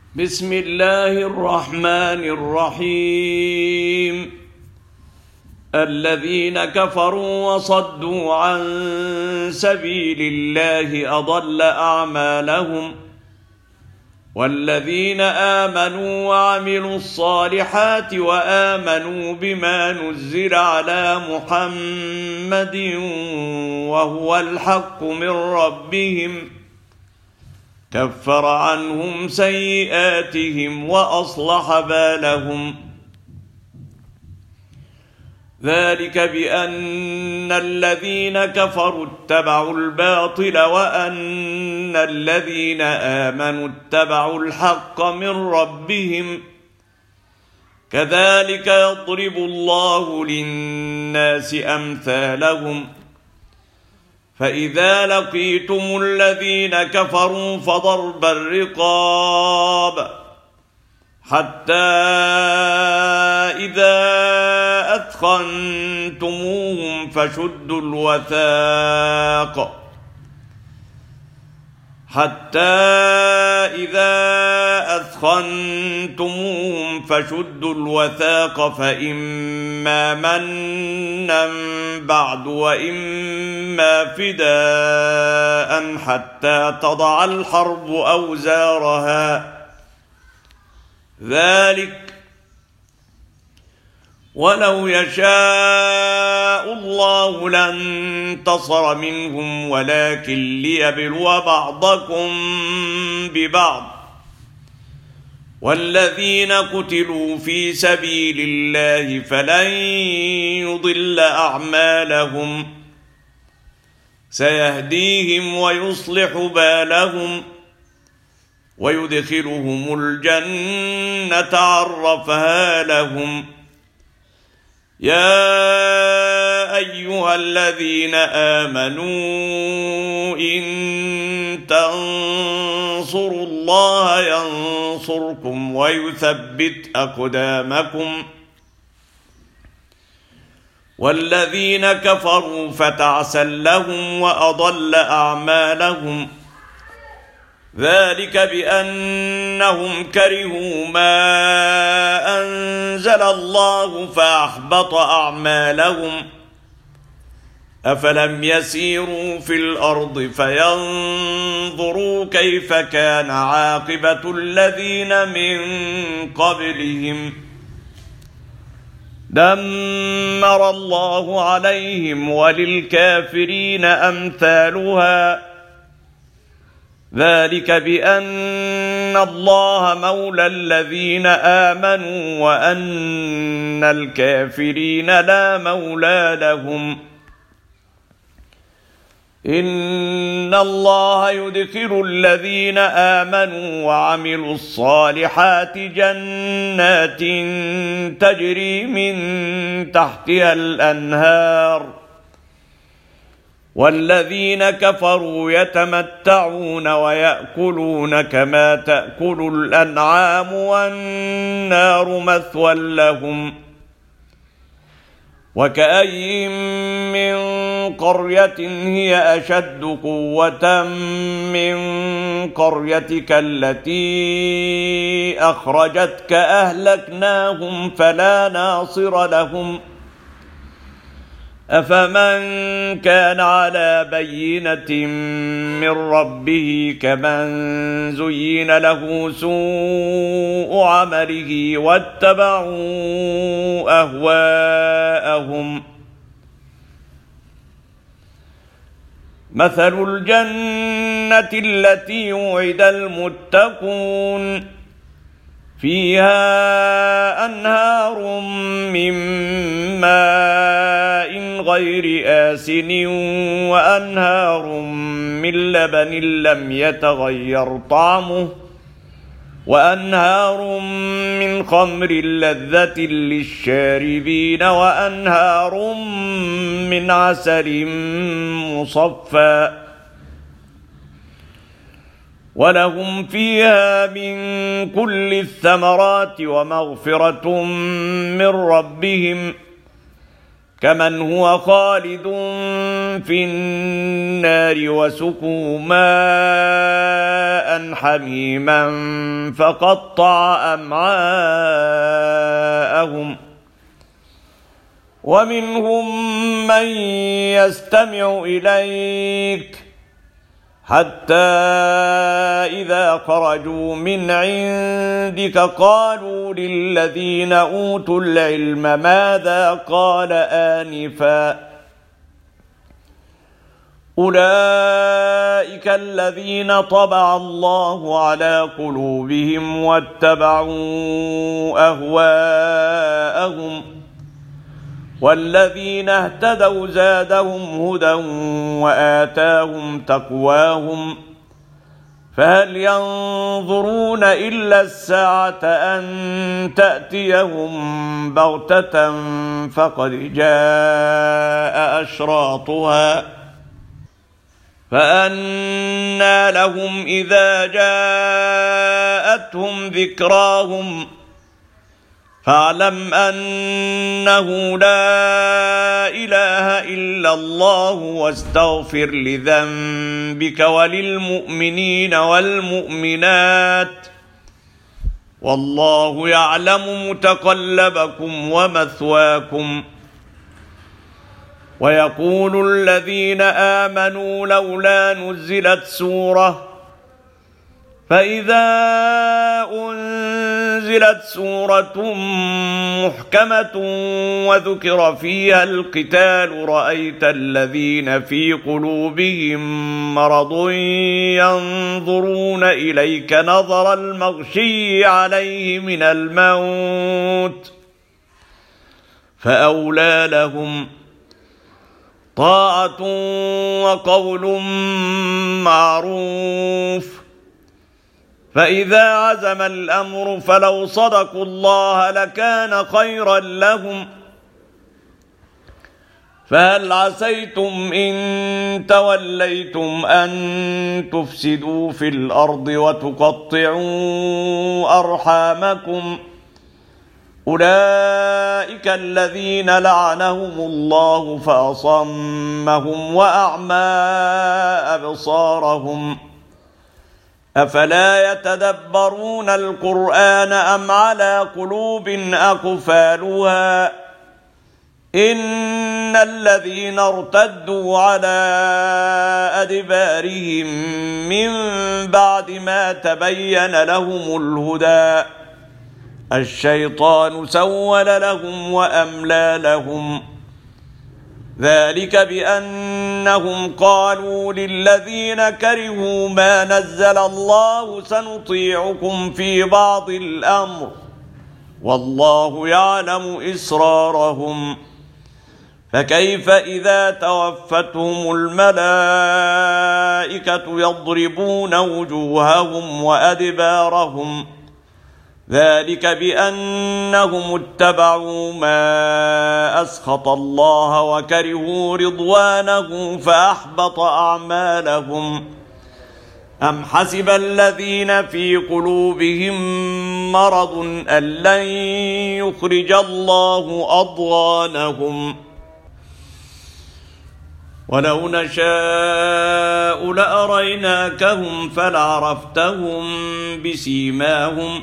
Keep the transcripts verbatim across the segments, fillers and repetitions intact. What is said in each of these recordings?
بسم الله الرحمن الرحيم. الذين كفروا وصدوا عن سبيل الله أضل أعمالهم، والذين آمنوا وعملوا الصالحات وآمنوا بما نزل على محمد وهو الحق من ربهم كفر عنهم سيئاتهم وأصلح بالهم. ذلك بأن الذين كفروا اتبعوا الباطل وأن الذين آمنوا اتبعوا الحق من ربهم، كذلك يضرب الله للناس أمثالهم. فإذا لقيتم الذين كفروا فضرب الرقاب حتى إذا أثخنتموهم فشدوا الوثاق حتى إذا أثخنتموهم فشدوا الوثاق فإما منا بعد وإما فداء حتى تضع الحرب أوزارها. ذلك ولو يشاء الله لانتصر منهم ولكن ليبلو بعضكم ببعض، والذين قتلوا في سبيل الله فلن يضل أعمالهم، سيهديهم ويصلح بالهم ويدخلهم الجنة عرفها لهم. يا أيها الذين آمنوا إن تنصروا الله ينصركم ويثبت أقدامكم، والذين كفروا فتعسا لهم وأضل أعمالهم. ذلك بأنهم كرهوا ما أنزل الله فأحبط أعمالهم. أفلم يسيروا في الأرض فينظروا كيف كان عاقبة الذين من قبلهم، دمر الله عليهم وللكافرين أمثالها. ذلك بأن الله مولى الذين آمنوا وأن الكافرين لا مولى لهم. إن الله يدخل الذين آمنوا وعملوا الصالحات جنات تجري من تحتها الأنهار، والذين كفروا يتمتعون ويأكلون كما تأكل الأنعام والنار مثوى لهم. وكأي من قرية هي أشد قوة من قريتك التي أخرجتك أهلكناهم فلا ناصر لهم. أفمن كان على بينة من ربه كمن زين له سوء عمله واتبعوا أهواءهم. مثل الجنة التي وعد المتقون فيها أنهار من ماء غير آسن وأنهار من لبن لم يتغير طعمه وأنهار من خمر لذة للشاربين وأنهار من عسل مصفى ولهم فيها من كل الثمرات ومغفرة من ربهم كمن هو خالد في النار وسقوا ماء حميما فقطع أمعاءهم ومنهم من يستمع إليك حتى إذا خرجوا من عندك قالوا للذين أوتوا العلم ماذا قال آنفا أولئك الذين طبع الله على قلوبهم واتبعوا أهواءهم والذين اهتدوا زادهم هدى وآتاهم تقواهم فهل ينظرون إلا الساعة أن تأتيهم بغتة فقد جاء أشراطها فأنى لهم إذا جاءتهم ذكراهم فاعلم أنه لا إله إلا الله واستغفر لذنبك وللمؤمنين والمؤمنات والله يعلم متقلبكم ومثواكم ويقول الذين آمنوا لولا نزلت سورة فإذا أنزلت سورة محكمة وذكر فيها القتال رأيت الذين في قلوبهم مرض ينظرون إليك نظر المغشي عليه من الموت فأولى لهم طاعة وقول معروف فإذا عزم الأمر فلو صدقوا الله لكان خيرا لهم فهل عسيتم إن توليتم أن تفسدوا في الأرض وتقطعوا أرحامكم أولئك الذين لعنهم الله فأصمهم وأعمى أبصارهم أفلا يتدبرون القرآن أم على قلوب أقفالها إن الذين ارتدوا على أدبارهم من بعد ما تبين لهم الهدى الشيطان سول لهم وأملى لهم ذلك بأنهم قالوا للذين كرهوا ما نزل الله سنطيعكم في بعض الأمر والله يعلم إسرارهم فكيف إذا توفتهم الملائكة يضربون وجوههم وأدبارهم ذلك بأنهم اتبعوا ما أسخط الله وكرهوا رضوانه فأحبط أعمالهم أم حسب الذين في قلوبهم مرض أن لن يخرج الله أضغانهم ولو نشاء لأريناكهم فلعرفتهم بسيماهم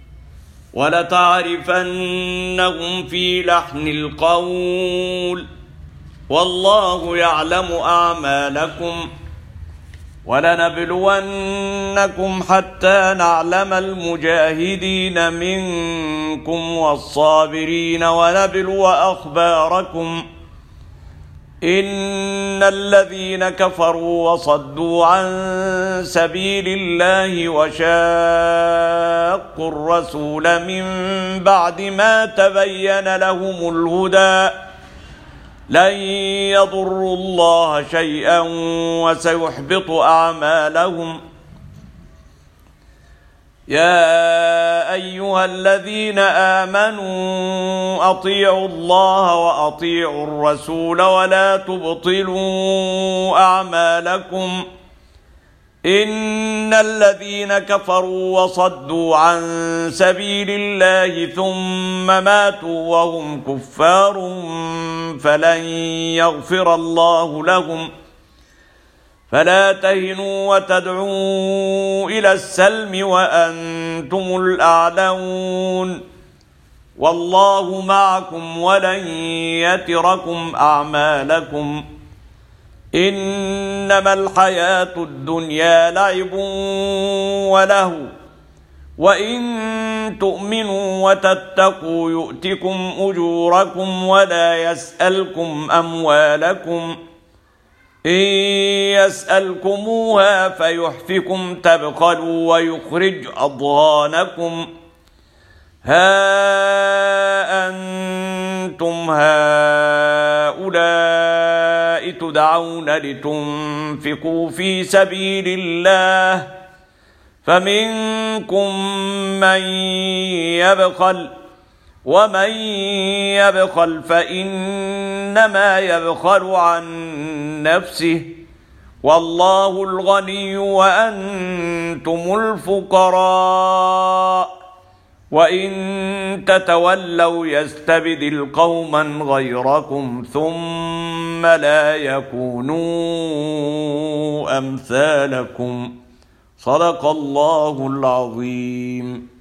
ولتعرفنهم في لحن القول والله يعلم أعمالكم ولنبلونكم حتى نعلم المجاهدين منكم والصابرين ونبلو أخباركم إن الذين كفروا وصدوا عن سبيل الله وشاقوا الرسول من بعد ما تبين لهم الهدى لن يضروا الله شيئا وسيحبط أعمالهم يا أيها الذين آمنوا أطيعوا الله وأطيعوا الرسول ولا تبطلوا أعمالكم إن الذين كفروا وصدوا عن سبيل الله ثم ماتوا وهم كفار فلن يغفر الله لهم فلا تهنوا وتدعوا إلى السلم وأنتم الأعلون والله معكم ولن يتركم أعمالكم إنما الحياة الدنيا لعب ولهو وإن تؤمنوا وتتقوا يؤتكم أجوركم ولا يسألكم أموالكم إن يسألكموها فيحفكم تبخلوا ويخرج أضغانكم ها أنتم هؤلاء تدعون لتنفقوا في سبيل الله فمنكم من يبخل ومن يبخل فإنما يبخل عن نفسه والله الغني وأنتم الفقراء وإن تتولوا يستبدل قوما غيركم ثم لا يكونوا أمثالكم صدق الله العظيم.